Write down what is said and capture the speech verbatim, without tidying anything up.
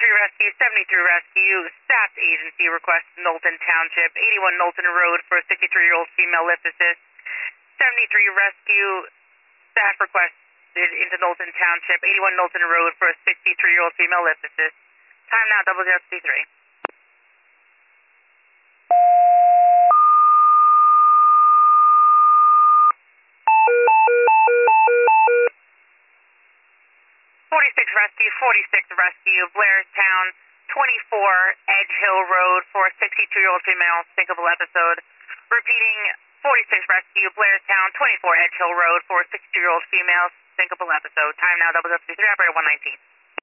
seventy-three Rescue, seventy-three Rescue, staff agency request Knowlton Township, eighty-one Knowlton Road for a sixty-three-year-old female lift assist. seventy-three Rescue, staff requested into Knowlton Township, eighty-one Knowlton Road for a sixty-three-year-old female lift assist. Time now, double zero two three. forty-six Rescue, forty-six Rescue, Blairstown, twenty-four Edge Hill Road for a sixty-two-year-old female syncopal episode. Repeating, forty-six Rescue, Blairstown, twenty-four Edge Hill Road for a sixty-two-year-old female syncopal episode. Time now, double zero two three, operator one nineteen.